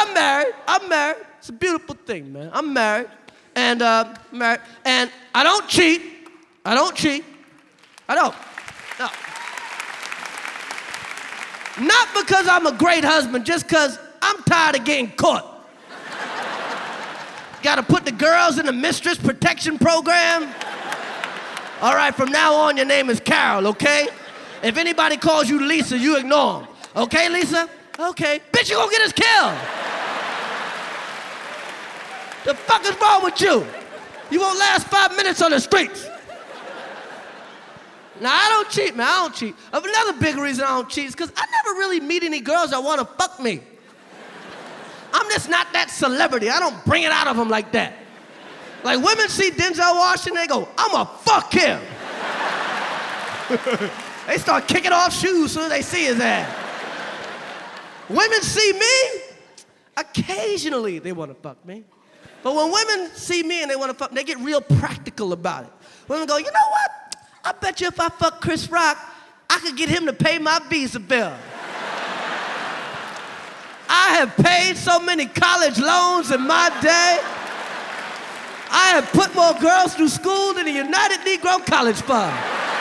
I'm married. I'm married. It's a beautiful thing, man. I'm married. And married. And I don't cheat. I don't cheat. I don't. No. Not because I'm a great husband, just because I'm tired of getting caught. Got to put the girls in the mistress protection program. All right, from now on, your name is Carol, okay? If anybody calls you Lisa, you ignore them. Okay, Lisa? Okay. Bitch, you gonna get us killed. The fuck is wrong with you? You won't last 5 minutes on the streets. Now, I don't cheat, man. I don't cheat. Another big reason I don't cheat is because I never really meet any girls that want to fuck me. I'm just not that celebrity. I don't bring it out of them like that. Like, women see Denzel Washington, they go, I'ma fuck him. They start kicking off shoes as soon as they see his ass. Women see me, occasionally they want to fuck me. But when women see me and they want to fuck me, they get real practical about it. Women go, you know what? I bet you if I fuck Chris Rock, I could get him to pay my visa bill. I have paid so many college loans in my day. I have put more girls through school than the United Negro College Fund.